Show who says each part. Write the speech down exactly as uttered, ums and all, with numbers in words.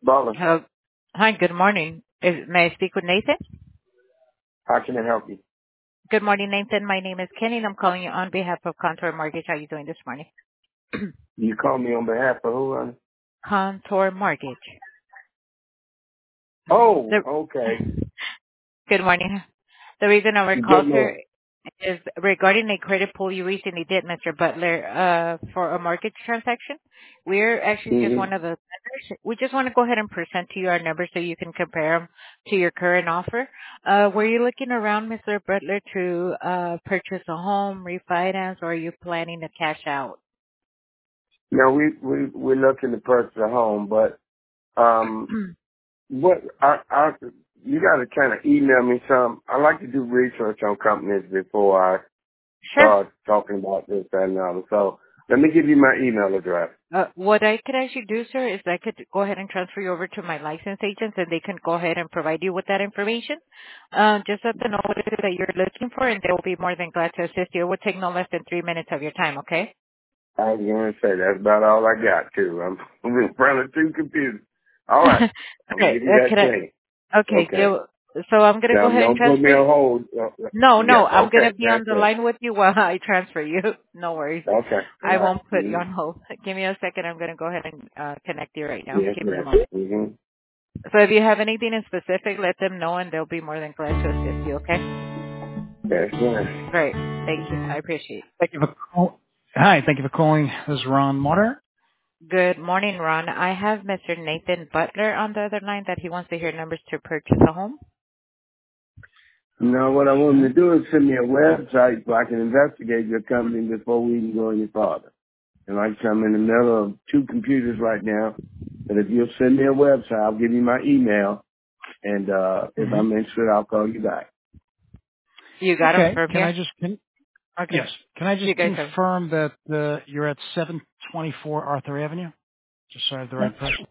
Speaker 1: Butler,
Speaker 2: Hello. Hi, good morning. Is, may I speak with Nathan?
Speaker 1: how can I help you?
Speaker 2: Good morning, Nathan. My name is Kenny, and I'm calling you on behalf of Contour Mortgage. How are you doing this morning?
Speaker 1: You call me on behalf of who? honey?
Speaker 2: Contour Mortgage.
Speaker 1: Oh,
Speaker 2: The,
Speaker 1: okay.
Speaker 2: good morning. The reason our call,
Speaker 1: Good
Speaker 2: sir,
Speaker 1: morning.
Speaker 2: is regarding a credit pull you recently did, Mister Butler, uh, for a mortgage transaction. We're actually just
Speaker 1: hmm
Speaker 2: one of the lenders. We just want to go ahead and present to you our numbers so you can compare them to your current offer. Uh, were you looking around, Mister Butler, to uh, purchase a home, refinance, or are you planning to cash out?
Speaker 1: No, we we we're looking to purchase a home, but um, what I I you got to kind of email me some. I like to do research on companies before I
Speaker 2: Sure.
Speaker 1: start talking about this and um. So let me give you my email address.
Speaker 2: Uh, what I could actually do, sir, is I could go ahead and transfer you over to my licensed agents, and they can go ahead and provide you with that information. Uh, just let them know what it is that you're looking for, and they will be more than glad to assist you. It would take no less than three minutes of your time, okay?
Speaker 1: I was going to say that's about all I got too. I'm, I'm in front of two computers. All right, I'm gonna
Speaker 2: Okay.
Speaker 1: give you
Speaker 2: Uh,
Speaker 1: that
Speaker 2: can I?
Speaker 1: thing.
Speaker 2: Okay.
Speaker 1: Okay.
Speaker 2: You, so I'm gonna go
Speaker 1: Now,
Speaker 2: ahead and
Speaker 1: don't put me
Speaker 2: transfer.
Speaker 1: on hold. Uh, uh,
Speaker 2: No, no,
Speaker 1: Yeah,
Speaker 2: I'm gonna
Speaker 1: okay,
Speaker 2: be on
Speaker 1: that's
Speaker 2: the
Speaker 1: it.
Speaker 2: line with you while I transfer you. No worries.
Speaker 1: Okay, all
Speaker 2: I
Speaker 1: right.
Speaker 2: won't put you
Speaker 1: Mm-hmm.
Speaker 2: on hold. Give me a second. I'm gonna go ahead and uh, connect you right now.
Speaker 1: Yes,
Speaker 2: Give me a
Speaker 1: ma'am.
Speaker 2: moment.
Speaker 1: Mm-hmm.
Speaker 2: So if you have anything in specific, let them know, and they'll be more than glad to assist you. Okay?
Speaker 1: That's right.
Speaker 2: Great. Thank you. I appreciate
Speaker 3: Thank you for call- Hi, thank you for calling. This is Ron Motter.
Speaker 2: it. Good morning, Ron. I have Mister Nathan Butler on the other line that he wants to hear numbers to purchase a home.
Speaker 1: Now, what I want
Speaker 3: Okay.
Speaker 1: them to do is send me a website so I can investigate your company before we even go any farther. And like I said, I'm in the middle of two computers right now. But if you'll send me a website, I'll give you my email. And uh if
Speaker 3: hmm
Speaker 1: I'm interested, I'll call you back.
Speaker 2: You got him
Speaker 3: Okay.
Speaker 2: from
Speaker 3: Can I
Speaker 2: here?
Speaker 3: just can,
Speaker 2: Okay.
Speaker 3: yes? Can I
Speaker 2: You
Speaker 3: just
Speaker 2: guys have.
Speaker 3: confirm that uh, you're at seven twenty-four Arthur Avenue? Just so I have the right person.